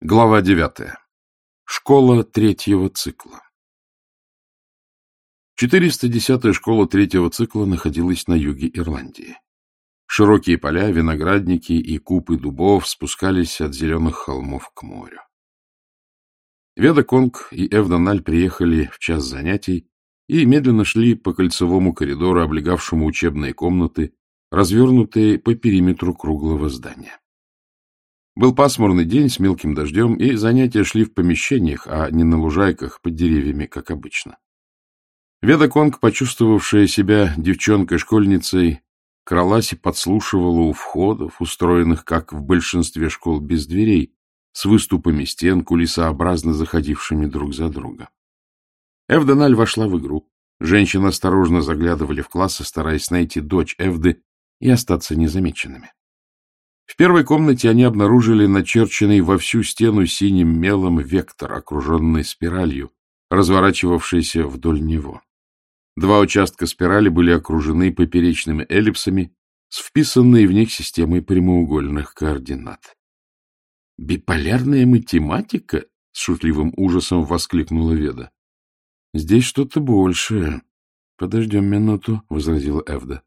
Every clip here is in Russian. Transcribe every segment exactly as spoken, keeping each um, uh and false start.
Глава девятая. Школа третьего цикла. четыреста десятая школа третьего цикла находилась на юге Ирландии. Широкие поля, виноградники и купы дубов спускались от зеленых холмов к морю. Веда Конг и Эвдональ приехали в час занятий и медленно шли по кольцевому коридору, облегавшему учебные комнаты, развернутые по периметру круглого здания. Был пасмурный день с мелким дождем, и занятия шли в помещениях, а не на лужайках под деревьями, как обычно. Веда Конг, почувствовавшая себя девчонкой-школьницей, кралась и подслушивала у входов, устроенных, как в большинстве школ, без дверей, с выступами стен, кулисообразно заходившими друг за друга. Эвдональ вошла в игру. Женщины осторожно заглядывали в классы, стараясь найти дочь Эвды и остаться незамеченными. В первой комнате они обнаружили начерченный во всю стену синим мелом вектор, окруженный спиралью, разворачивавшийся вдоль него. Два участка спирали были окружены поперечными эллипсами с вписанной в них системой прямоугольных координат. — Биполярная математика? — с шутливым ужасом воскликнула Веда. — Здесь что-то большее. — Подождем минуту, — возразила Эвда.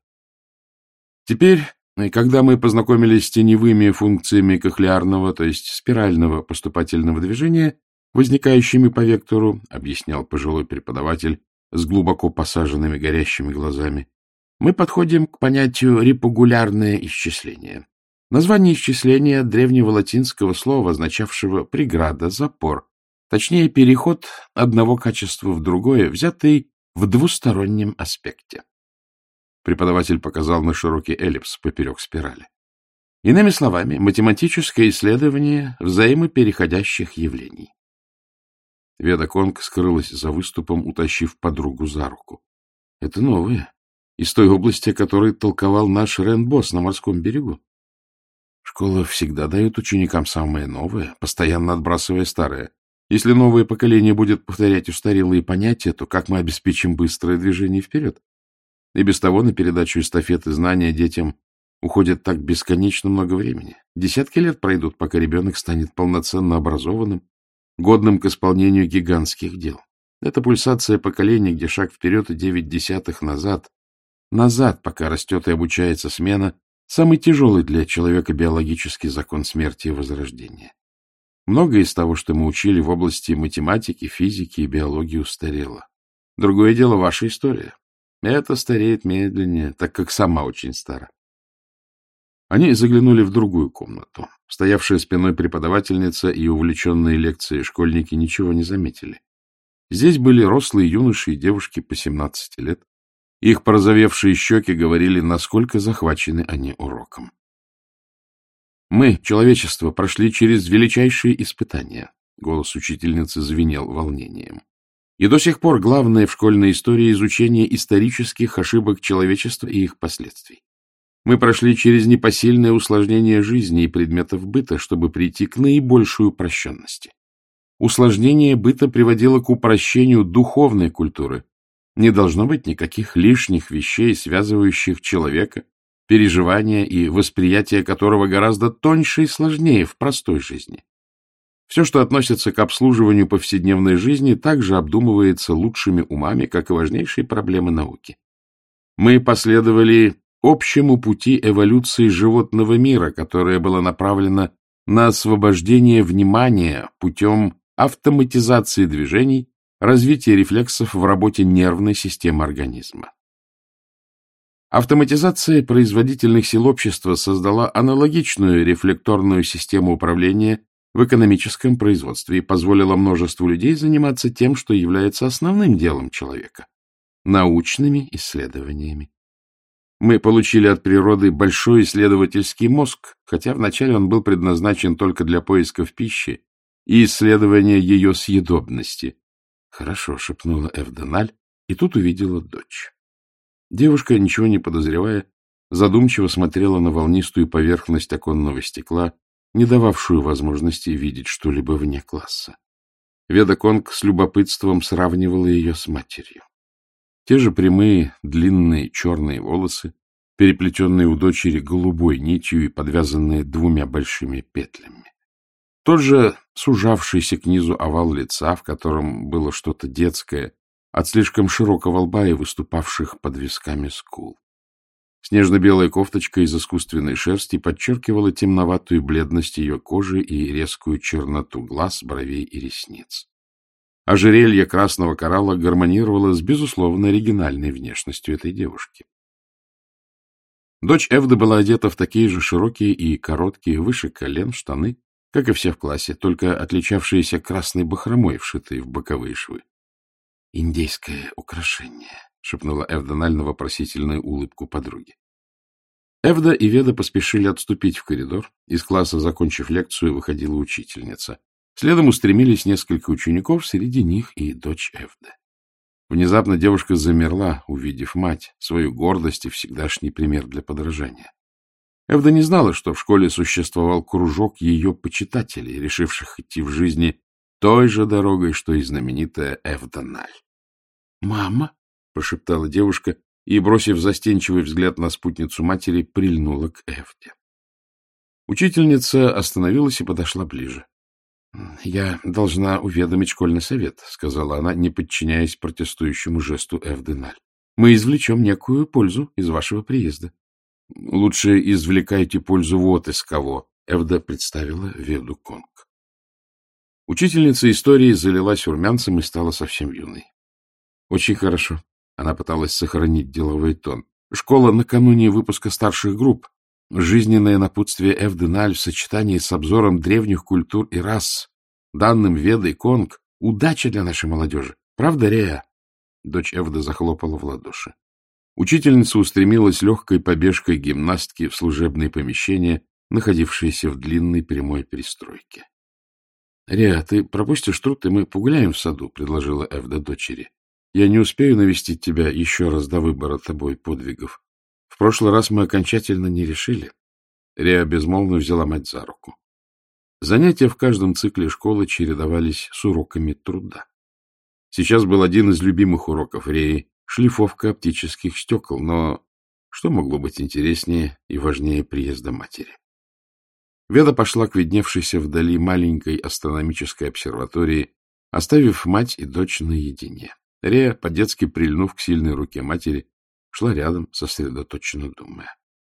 Теперь, когда мы познакомились с теневыми функциями кохлеарного, то есть спирального поступательного движения, возникающими по вектору, — объяснял пожилой преподаватель с глубоко посаженными горящими глазами, — мы подходим к понятию репугулярное исчисление. Название исчисления от древнего латинского слова, означавшего преграда, запор, точнее, переход одного качества в другое, взятый в двустороннем аспекте. Преподаватель показал на широкий эллипс поперек спирали. Иными словами, математическое исследование взаимопереходящих явлений. Веда Конг скрылась за выступом, утащив подругу за руку. Это новое, из той области, о которой толковал наш Рен-босс на морском берегу. Школа всегда дает ученикам самое новое, постоянно отбрасывая старое. Если новое поколение будет повторять устарелые понятия, то как мы обеспечим быстрое движение вперед? И без того на передачу эстафеты знания детям уходит так бесконечно много времени. Десятки лет пройдут, пока ребенок станет полноценно образованным, годным к исполнению гигантских дел. Это пульсация поколения, где шаг вперед и девять десятых назад. Назад, пока растет и обучается смена, самый тяжелый для человека биологический закон смерти и возрождения. Многое из того, что мы учили в области математики, физики и биологии, устарело. Другое дело — ваша история. Это стареет медленнее, так как сама очень стара. Они заглянули в другую комнату. Стоявшая спиной преподавательница и увлеченные лекцией школьники ничего не заметили. Здесь были рослые юноши и девушки по семнадцати лет. Их порозовевшие щеки говорили, насколько захвачены они уроком. «Мы, человечество, прошли через величайшие испытания», — голос учительницы звенел волнением. «И до сих пор главное в школьной истории — изучение исторических ошибок человечества и их последствий. Мы прошли через непосильное усложнение жизни и предметов быта, чтобы прийти к наибольшей упрощенности. Усложнение быта приводило к упрощению духовной культуры. Не должно быть никаких лишних вещей, связывающих человека, переживания и восприятие которого гораздо тоньше и сложнее в простой жизни. Все, что относится к обслуживанию повседневной жизни, также обдумывается лучшими умами, как и важнейшие проблемы науки. Мы последовали общему пути эволюции животного мира, которое было направлено на освобождение внимания путем автоматизации движений, развития рефлексов в работе нервной системы организма. Автоматизация производительных сил общества создала аналогичную рефлекторную систему управления в экономическом производстве и позволила множеству людей заниматься тем, что является основным делом человека — научными исследованиями. Мы получили от природы большой исследовательский мозг, хотя вначале он был предназначен только для поисков пищи и исследования ее съедобности. — Хорошо, — шепнула Эвдональ, и тут увидела дочь. Девушка, ничего не подозревая, задумчиво смотрела на волнистую поверхность оконного стекла, не дававшую возможности видеть что-либо вне класса. Веда Конг с любопытством сравнивала ее с матерью. Те же прямые, длинные черные волосы, переплетенные у дочери голубой нитью и подвязанные двумя большими петлями. Тот же сужавшийся к низу овал лица, в котором было что-то детское, от слишком широкого лба и выступавших под висками скул. Снежно-белая кофточка из искусственной шерсти подчеркивала темноватую бледность ее кожи и резкую черноту глаз, бровей и ресниц. Ожерелье красного коралла гармонировало с, безусловно, оригинальной внешностью этой девушки. Дочь Эвды была одета в такие же широкие и короткие, выше колен, штаны, как и все в классе, только отличавшиеся красной бахромой, вшитой в боковые швы. — Индейское украшение, — шепнула Эвда на вопросительную улыбку подруги. Эвда и Веда поспешили отступить в коридор. Из класса, закончив лекцию, выходила учительница. Следом устремились несколько учеников, среди них и дочь Эвды. Внезапно девушка замерла, увидев мать, свою гордость и всегдашний пример для подражания. Эвда не знала, что в школе существовал кружок ее почитателей, решивших идти в жизни той же дорогой, что и знаменитая Эвда Наль. — Мама! — прошептала девушка и, бросив застенчивый взгляд на спутницу матери, прильнула к Эвде. Учительница остановилась и подошла ближе. — Я должна уведомить школьный совет, — сказала она, не подчиняясь протестующему жесту Эвды Наль. — Мы извлечем некую пользу из вашего приезда. — Лучше извлекайте пользу вот из кого, — Эвда представила Веду Конг. Учительница истории залилась румянцем и стала совсем юной. — Очень хорошо. Она пыталась сохранить деловой тон. Школа накануне выпуска старших групп. Жизненное напутствие Эвды Наль в сочетании с обзором древних культур и рас, данным Ведой Конг. Удача для нашей молодежи. Правда, Рея? Дочь Эвды захлопала в ладоши. Учительница устремилась легкой побежкой гимнастки в служебные помещения, находившиеся в длинной прямой перестройке. — Реа, ты пропустишь труд, и мы погуляем в саду, — предложила Эвда дочери. — Я не успею навестить тебя еще раз до выбора тобой подвигов. В прошлый раз мы окончательно не решили. Реа безмолвно взяла мать за руку. Занятия в каждом цикле школы чередовались с уроками труда. Сейчас был один из любимых уроков Реи — шлифовка оптических стекол, но что могло быть интереснее и важнее приезда матери? Веда пошла к видневшейся вдали маленькой астрономической обсерватории, оставив мать и дочь наедине. Рея, по-детски прильнув к сильной руке матери, шла рядом, сосредоточенно думая.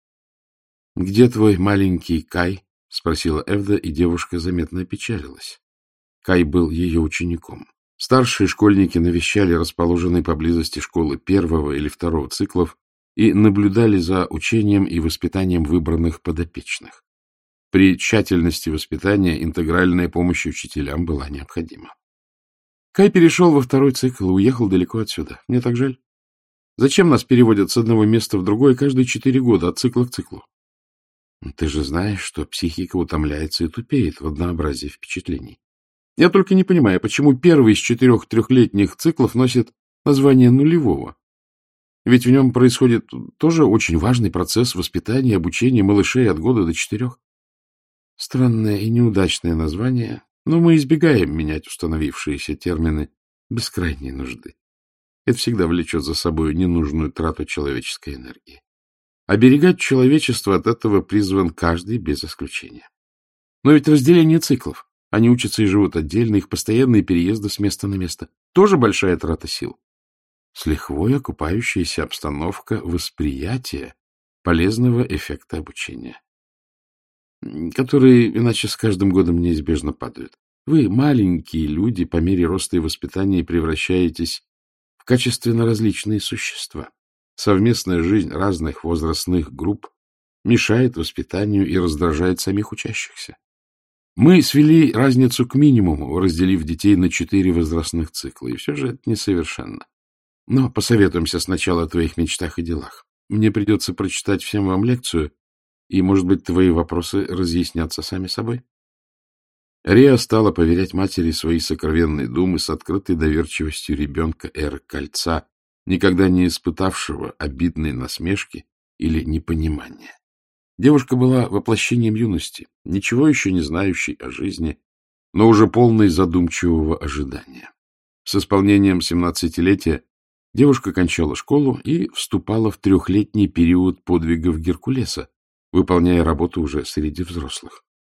— Где твой маленький Кай? — спросила Эвда, и девушка заметно опечалилась. Кай был ее учеником. Старшие школьники навещали расположенные поблизости школы первого или второго циклов и наблюдали за учением и воспитанием выбранных подопечных. При тщательности воспитания интегральная помощь учителям была необходима. Кай перешел во второй цикл и уехал далеко отсюда. Мне так жаль. Зачем нас переводят с одного места в другое каждые четыре года, от цикла к циклу? Ты же знаешь, что психика утомляется и тупеет в однообразии впечатлений. Я только не понимаю, почему первый из четырех трехлетних циклов носит название нулевого. Ведь в нем происходит тоже очень важный процесс воспитания и обучения малышей от года до четырех. Странное и неудачное название, но мы избегаем менять установившиеся термины без крайней нужды. Это всегда влечет за собой ненужную трату человеческой энергии. Оберегать человечество от этого призван каждый без исключения. Но ведь разделение циклов, они учатся и живут отдельно, их постоянные переезды с места на место, тоже большая трата сил. С лихвой окупающаяся обстановка восприятия полезного эффекта обучения, которые иначе с каждым годом неизбежно падают. Вы, маленькие люди, по мере роста и воспитания превращаетесь в качественно различные существа. Совместная жизнь разных возрастных групп мешает воспитанию и раздражает самих учащихся. Мы свели разницу к минимуму, разделив детей на четыре возрастных цикла, и все же это несовершенно. Но посоветуемся сначала о твоих мечтах и делах. Мне придется прочитать всем вам лекцию, и, может быть, твои вопросы разъяснятся сами собой. Реа стала поверять матери свои сокровенные думы с открытой доверчивостью ребенка эры Кольца, никогда не испытавшего обидной насмешки или непонимания. Девушка была воплощением юности, ничего еще не знающей о жизни, но уже полной задумчивого ожидания. С исполнением семнадцатилетия девушка кончала школу и вступала в трехлетний период подвигов Геркулеса, выполняя работу уже среди взрослых.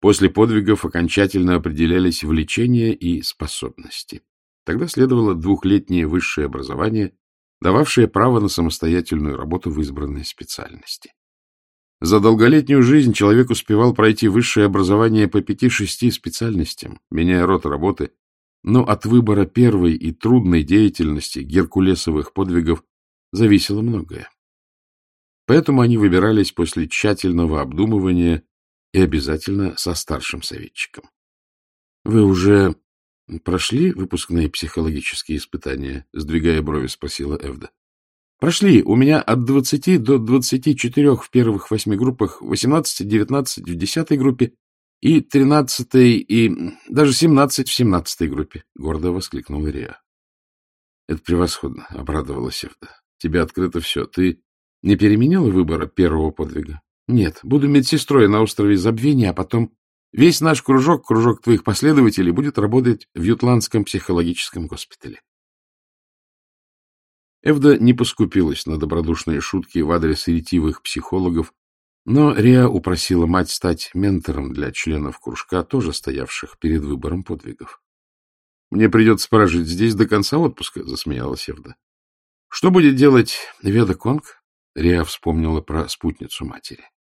После подвигов окончательно определялись влечения и способности. Тогда следовало двухлетнее высшее образование, дававшее право на самостоятельную работу в избранной специальности. За долголетнюю жизнь человек успевал пройти высшее образование по пяти-шести специальностям, меняя род работы, но от выбора первой и трудной деятельности геркулесовых подвигов зависело многое. Поэтому они выбирались после тщательного обдумывания и обязательно со старшим советчиком. — Вы уже прошли выпускные психологические испытания? — сдвигая брови, спросила Эвда. — Прошли. У меня от двадцати до двадцати четырех в первых восьми группах, восемнадцати-девятнадцати в десятой группе и тринадцатой и даже семнадцать в семнадцатой группе, — гордо воскликнула Реа. — Это превосходно, — обрадовалась Эвда. — Тебе открыто все. Ты не переменила выбора первого подвига? — Нет, буду медсестрой на острове Забвения, а потом весь наш кружок, кружок твоих последователей, будет работать в Ютландском психологическом госпитале. Эвда не поскупилась на добродушные шутки в адрес ретивых психологов, но Реа упросила мать стать ментором для членов кружка, тоже стоявших перед выбором подвигов. — Мне придется прожить здесь до конца отпуска, — засмеялась Эвда. — Что будет делать Веда Конг? Реа вспомнила про спутницу матери.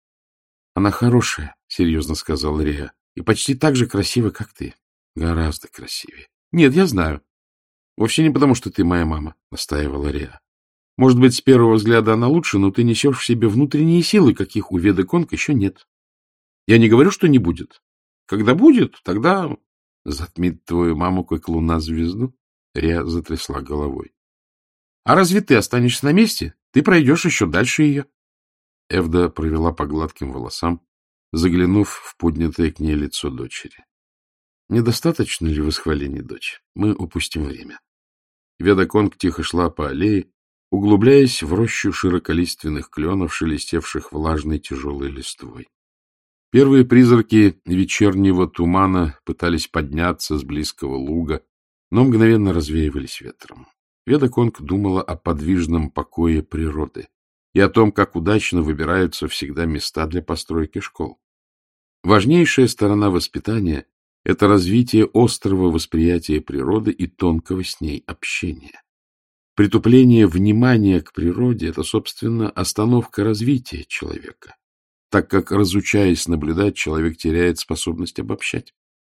— Она хорошая, — серьезно сказал Реа, — и почти так же красива, как ты. Гораздо красивее. — Нет, я знаю. — Вовсе не потому, что ты моя мама, — настаивала Реа. — Может быть, с первого взгляда она лучше, но ты несешь в себе внутренние силы, каких у Веды Конг еще нет. Я не говорю, что не будет. Когда будет, тогда затмит твою маму, как луна звезду. Реа затрясла головой. — А разве ты останешься на месте? Ты пройдешь еще дальше ее. Эвда провела по гладким волосам, заглянув в поднятое к ней лицо дочери. — Недостаточно ли восхвалений, дочь? Мы упустим время. Веда Конг тихо шла по аллее, углубляясь в рощу широколиственных кленов, шелестевших влажной тяжелой листвой. Первые призраки вечернего тумана пытались подняться с близкого луга, но мгновенно развеивались ветром. Веда Конг думала о подвижном покое природы и о том, как удачно выбираются всегда места для постройки школ. Важнейшая сторона воспитания — это развитие острого восприятия природы и тонкого с ней общения. Притупление внимания к природе — это, собственно, остановка развития человека, так как, разучаясь наблюдать, человек теряет способность обобщать.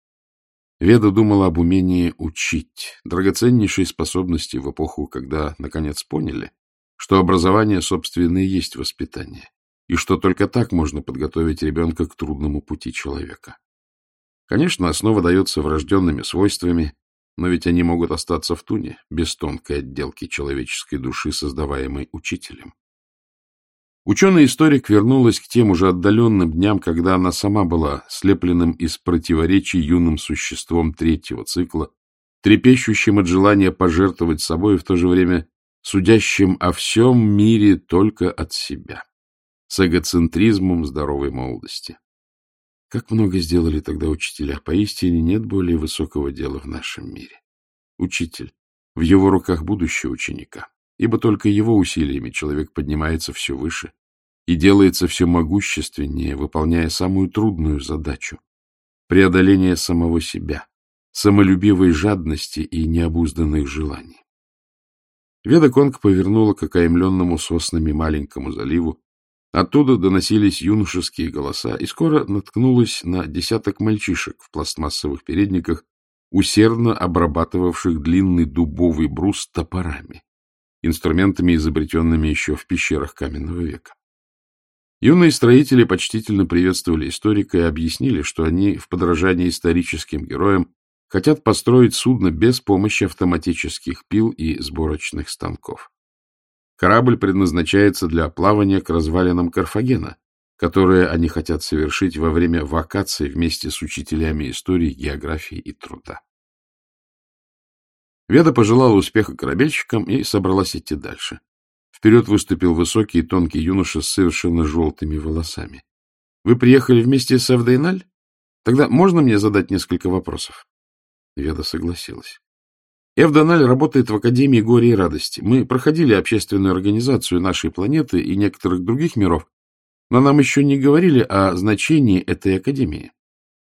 Веда думала об умении учить, драгоценнейшей способности в эпоху, когда, наконец, поняли, что образование, собственно, и есть воспитание, и что только так можно подготовить ребенка к трудному пути человека. Конечно, основа дается врожденными свойствами, но ведь они могут остаться в туне, без тонкой отделки человеческой души, создаваемой учителем. Ученый-историк вернулась к тем уже отдаленным дням, когда она сама была слепленным из противоречий юным существом третьего цикла, трепещущим от желания пожертвовать собой и в то же время судящим о всем мире только от себя, с эгоцентризмом здоровой молодости. Как много сделали тогда учителя, поистине нет более высокого дела в нашем мире. Учитель, в его руках будущее ученика, ибо только его усилиями человек поднимается все выше и делается все могущественнее, выполняя самую трудную задачу — преодоление самого себя, самолюбивой жадности и необузданных желаний. Веда Конг повернула к окаймленному соснами маленькому заливу. Оттуда доносились юношеские голоса, и скоро наткнулась на десяток мальчишек в пластмассовых передниках, усердно обрабатывавших длинный дубовый брус топорами, инструментами, изобретенными еще в пещерах каменного века. Юные строители почтительно приветствовали историка и объяснили, что они в подражании историческим героям хотят построить судно без помощи автоматических пил и сборочных станков. Корабль предназначается для плавания к развалинам Карфагена, которые они хотят совершить во время вакаций вместе с учителями истории, географии и труда. Веда пожелала успеха корабельщикам и собралась идти дальше. Вперед выступил высокий и тонкий юноша с совершенно желтыми волосами. — Вы приехали вместе с Эвдейналь? Тогда можно мне задать несколько вопросов? Веда согласилась. Эвдейналь работает в Академии горя и радости. Мы проходили общественную организацию нашей планеты и некоторых других миров, но нам еще не говорили о значении этой академии.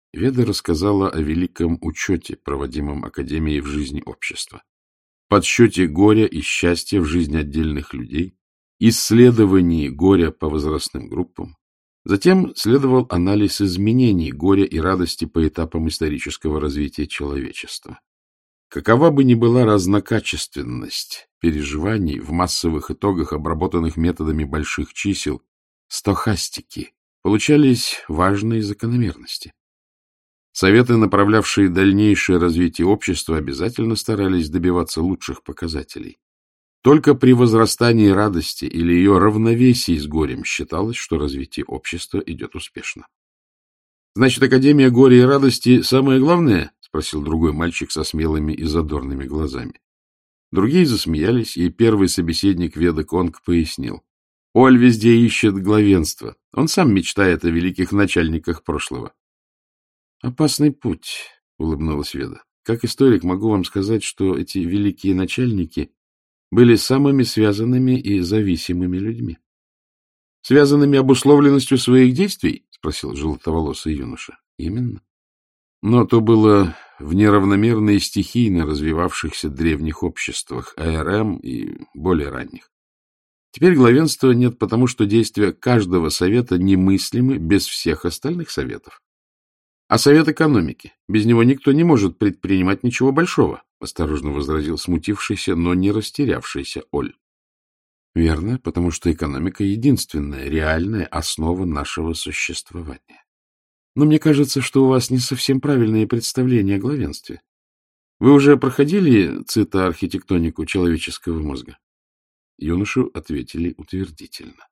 Веда рассказала о великом учете, проводимом Академией в жизни общества, подсчете горя и счастья в жизни отдельных людей, исследовании горя по возрастным группам. Затем следовал анализ изменений горя и радости по этапам исторического развития человечества. Какова бы ни была разнокачественность переживаний в массовых итогах, обработанных методами больших чисел, стохастики, получались важные закономерности. Советы, направлявшие дальнейшее развитие общества, обязательно старались добиваться лучших показателей. Только при возрастании радости или ее равновесии с горем считалось, что развитие общества идет успешно. — Значит, Академия горя и радости самое главное? — спросил другой мальчик со смелыми и задорными глазами. Другие засмеялись, и первый собеседник Веда Конг пояснил. Оль везде ищет главенство. Он сам мечтает о великих начальниках прошлого. — Опасный путь, — улыбнулась Веда. — Как историк могу вам сказать, что эти великие начальники были самыми связанными и зависимыми людьми. — Связанными обусловленностью своих действий? — спросил желтоволосый юноша. — Именно. Но то было в неравномерно и стихийно развивавшихся древних обществах, АРМ и более ранних. Теперь главенства нет, потому что действия каждого совета немыслимы без всех остальных советов. А совет экономики, без него никто не может предпринимать ничего большого, — осторожно возразил смутившийся, но не растерявшийся Оль. — Верно, потому что экономика — единственная реальная основа нашего существования. Но мне кажется, что у вас не совсем правильные представления о главенстве. Вы уже проходили цитоархитектонику человеческого мозга? Юношу ответили утвердительно.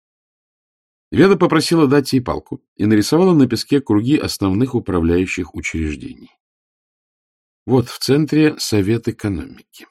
Веда попросила дать ей палку и нарисовала на песке круги основных управляющих учреждений. Вот в центре Совет экономики.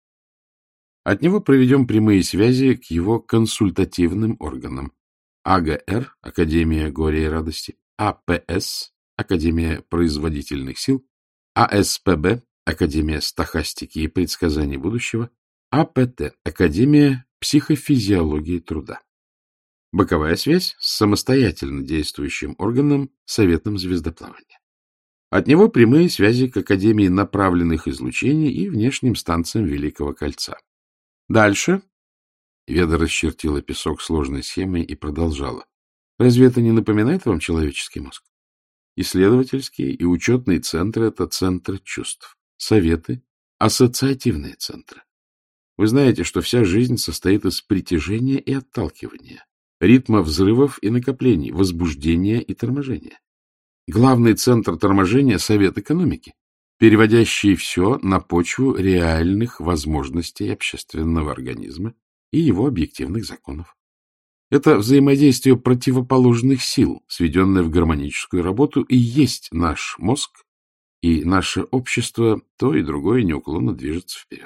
От него проведем прямые связи к его консультативным органам. АГР — Академия горя и радости, АПС — Академия производительных сил, АСПБ — Академия стохастики и предсказаний будущего, АПТ — Академия психофизиологии труда. Боковая связь с самостоятельно действующим органом Советом звездоплавания. От него прямые связи к Академии направленных излучений и внешним станциям Великого Кольца. Дальше Веда расчертила песок сложной схемой и продолжала. Разве это не напоминает вам человеческий мозг? Исследовательские и учетные центры — это центры чувств. Советы — ассоциативные центры. Вы знаете, что вся жизнь состоит из притяжения и отталкивания, ритма взрывов и накоплений, возбуждения и торможения. Главный центр торможения — Совет экономики, переводящий все на почву реальных возможностей общественного организма и его объективных законов. Это взаимодействие противоположных сил, сведенное в гармоническую работу, и есть наш мозг, и наше общество, то и другое неуклонно движется вперед.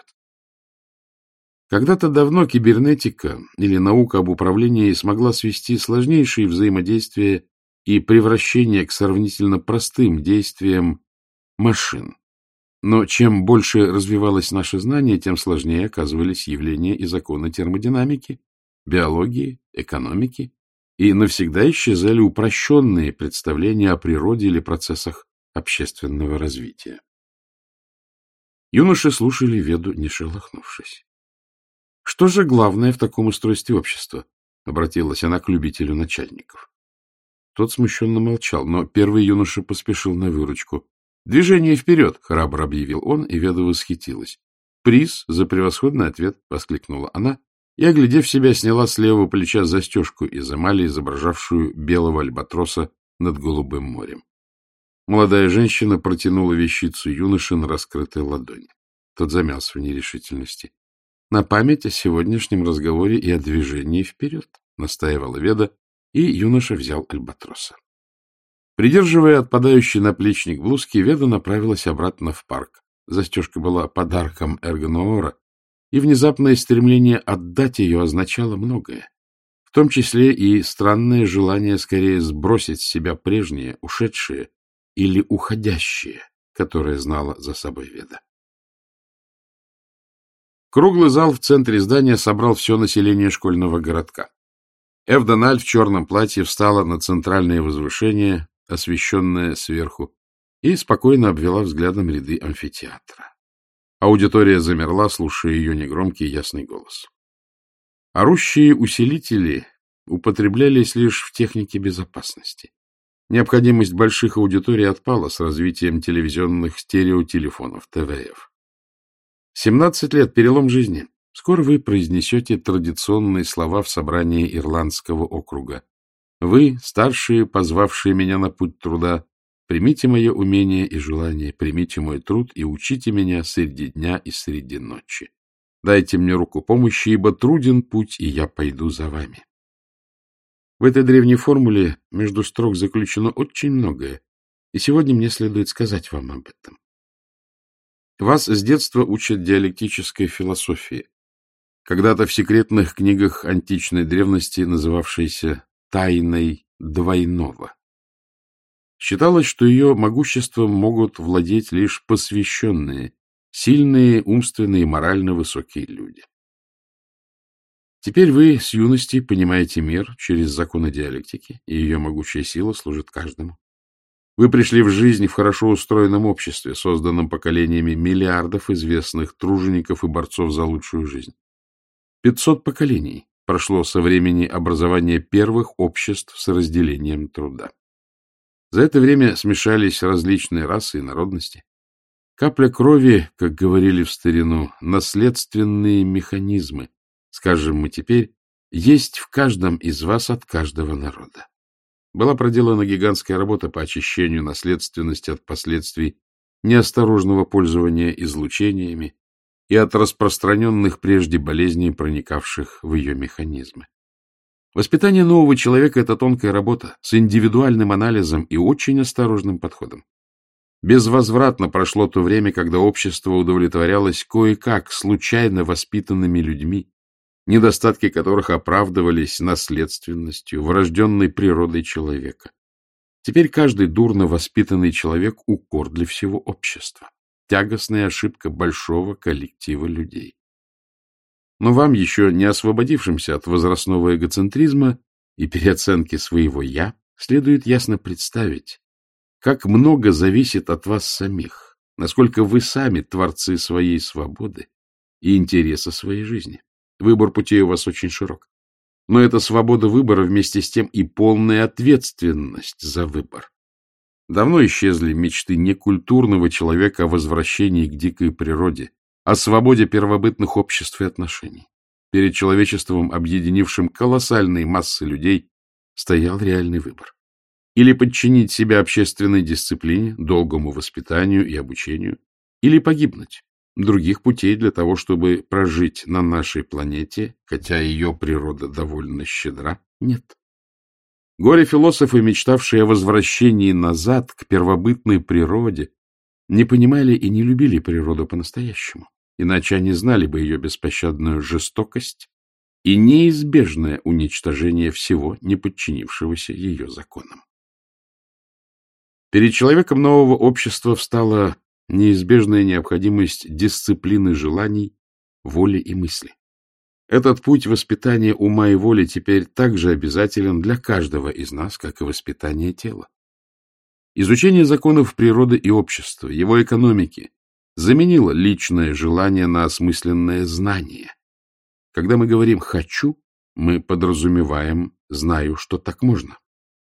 Когда-то давно кибернетика или наука об управлении смогла свести сложнейшие взаимодействия и превращение к сравнительно простым действиям машин. Но чем больше развивалось наше знание, тем сложнее оказывались явления и законы термодинамики, биологии, экономики, и навсегда исчезали упрощенные представления о природе или процессах общественного развития. Юноши слушали Веду, не шелохнувшись. — Что же главное в таком устройстве общества? — обратилась она к любителю начальников. Тот смущенно молчал, но первый юноша поспешил на выручку. — Движение вперед! — храбро объявил он, и Веда восхитилась. — Приз за превосходный ответ! — воскликнула она, и, оглядев себя, сняла с левого плеча застежку из эмали, изображавшую белого альбатроса над голубым морем. Молодая женщина протянула вещицу юноше на раскрытой ладони. Тот замялся в нерешительности. — На память о сегодняшнем разговоре и о движении вперед, — настаивала Веда, и юноша взял альбатроса. Придерживая отпадающий наплечник блузки, Веда направилась обратно в парк. Застежка была подарком Эргоноора, и внезапное стремление отдать ее означало многое, в том числе и странное желание скорее сбросить с себя прежнее, ушедшее или уходящее, которое знала за собой Веда. Круглый зал в центре здания собрал все население школьного городка. Эвдональ в черном платье встала на центральное возвышение, освещенная сверху, и спокойно обвела взглядом ряды амфитеатра. Аудитория замерла, слушая ее негромкий ясный голос. Орущие усилители употреблялись лишь в технике безопасности. Необходимость больших аудиторий отпала с развитием телевизионных стереотелефонов, тэ вэ эф. семнадцать лет — перелом жизни. Скоро вы произнесете традиционные слова в собрании Ирландского округа. Вы, старшие, позвавшие меня на путь труда, примите мое умение и желание, примите мой труд и учите меня среди дня и среди ночи. Дайте мне руку помощи, ибо труден путь, и я пойду за вами. В этой древней формуле между строк заключено очень многое, и сегодня мне следует сказать вам об этом. Вас с детства учат диалектической философии, когда-то в секретных книгах античной древности, называвшейся «тайной двойного». Считалось, что ее могуществом могут владеть лишь посвященные, сильные, умственные и морально высокие люди. Теперь вы с юности понимаете мир через законы диалектики, и ее могучая сила служит каждому. Вы пришли в жизнь в хорошо устроенном обществе, созданном поколениями миллиардов известных тружеников и борцов за лучшую жизнь. Пятьсот поколений прошло со времени образования первых обществ с разделением труда. За это время смешались различные расы и народности. Капля крови, как говорили в старину, наследственные механизмы, скажем мы теперь, есть в каждом из вас от каждого народа. Была проделана гигантская работа по очищению наследственности от последствий неосторожного пользования излучениями и от распространенных прежде болезней, проникавших в ее механизмы. Воспитание нового человека — это тонкая работа с индивидуальным анализом и очень осторожным подходом. Безвозвратно прошло то время, когда общество удовлетворялось кое-как случайно воспитанными людьми, недостатки которых оправдывались наследственностью, врожденной природой человека. Теперь каждый дурно воспитанный человек — укор для всего общества, тягостная ошибка большого коллектива людей. Но вам, еще не освободившимся от возрастного эгоцентризма и переоценки своего «я», следует ясно представить, как много зависит от вас самих, насколько вы сами творцы своей свободы и интереса своей жизни. Выбор путей у вас очень широк. Но эта свобода выбора вместе с тем и полная ответственность за выбор. Давно исчезли мечты некультурного человека о возвращении к дикой природе, о свободе первобытных обществ и отношений. Перед человечеством, объединившим колоссальные массы людей, стоял реальный выбор. Или подчинить себя общественной дисциплине, долгому воспитанию и обучению, или погибнуть. Других путей для того, чтобы прожить на нашей планете, хотя ее природа довольно щедра, нет. Горе-философы, мечтавшие о возвращении назад к первобытной природе, не понимали и не любили природу по-настоящему, иначе они знали бы ее беспощадную жестокость и неизбежное уничтожение всего, не подчинившегося ее законам. Перед человеком нового общества встала неизбежная необходимость дисциплины желаний, воли и мысли. Этот путь воспитания ума и воли теперь также обязателен для каждого из нас, как и воспитание тела. Изучение законов природы и общества, его экономики, заменило личное желание на осмысленное знание. Когда мы говорим «хочу», мы подразумеваем «знаю, что так можно».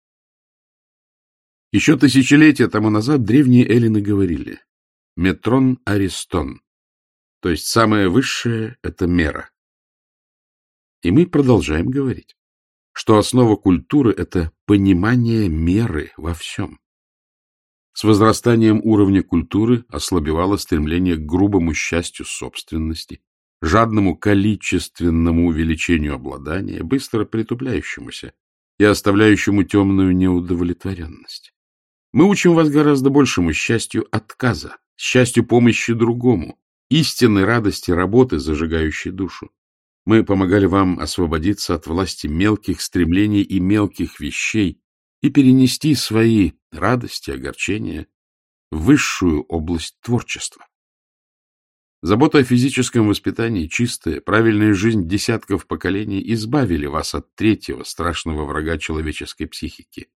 Еще тысячелетия тому назад древние эллины говорили «метрон аристон», то есть самое высшее — это мера. И мы продолжаем говорить, что основа культуры — это понимание меры во всем. С возрастанием уровня культуры ослабевало стремление к грубому счастью собственности, жадному количественному увеличению обладания, быстро притупляющемуся и оставляющему темную неудовлетворенность. Мы учим вас гораздо большему счастью отказа, счастью помощи другому, истинной радости работы, зажигающей душу. Мы помогали вам освободиться от власти мелких стремлений и мелких вещей и перенести свои радости, огорчения в высшую область творчества. Забота о физическом воспитании, чистая, правильная жизнь десятков поколений избавили вас от третьего страшного врага человеческой психики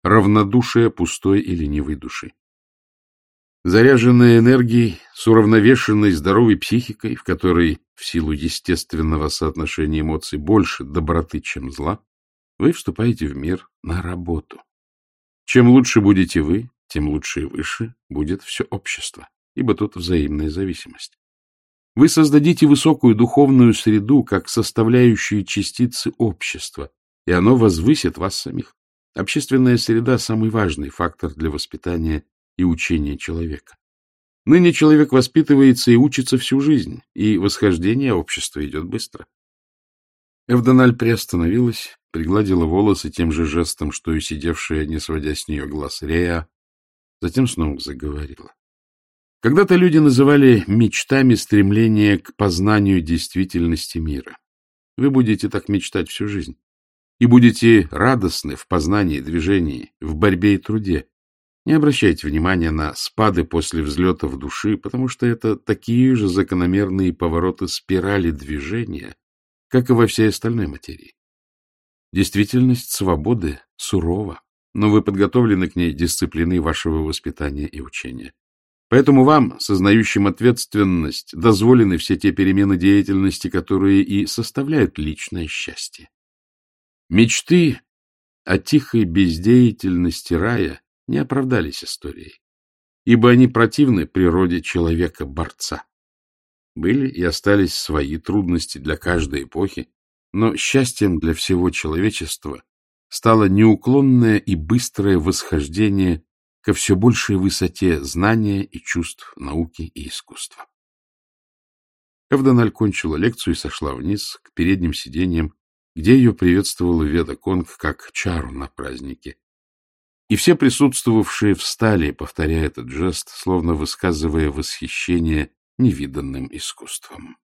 равнодушия пустой и ленивой души. Заряженная энергией, с уравновешенной здоровой психикой, в которой в силу естественного соотношения эмоций больше доброты, чем зла, вы вступаете в мир на работу. Чем лучше будете вы, тем лучше и выше будет все общество, ибо тут взаимная зависимость. Вы создадите высокую духовную среду как составляющую частицы общества, и оно возвысит вас самих. Общественная среда – самый важный фактор для воспитания и учения человека. Ныне человек воспитывается и учится всю жизнь, и восхождение общества идет быстро. Эвдональ приостановилась, пригладила волосы тем же жестом, что и сидевшая, не сводя с нее глаз, Реа, затем снова заговорила. Когда-то люди называли мечтами стремление к познанию действительности мира. Вы будете так мечтать всю жизнь. И будете радостны в познании, движении, в борьбе и труде. Не обращайте внимания на спады после взлетов души, потому что это такие же закономерные повороты спирали движения, как и во всей остальной материи. Действительность свободы сурова, но вы подготовлены к ней дисциплиной вашего воспитания и учения. Поэтому вам, сознающим ответственность, дозволены все те перемены деятельности, которые и составляют личное счастье. Мечты о тихой бездеятельности рая не оправдались историей, ибо они противны природе человека-борца. Были и остались свои трудности для каждой эпохи, но счастьем для всего человечества стало неуклонное и быстрое восхождение ко все большей высоте знания и чувств науки и искусства. Эвдональ кончила лекцию и сошла вниз к передним сиденьям, где ее приветствовала Веда Конг как чару на празднике. И все присутствовавшие встали, повторяя этот жест, словно высказывая восхищение невиданным искусством.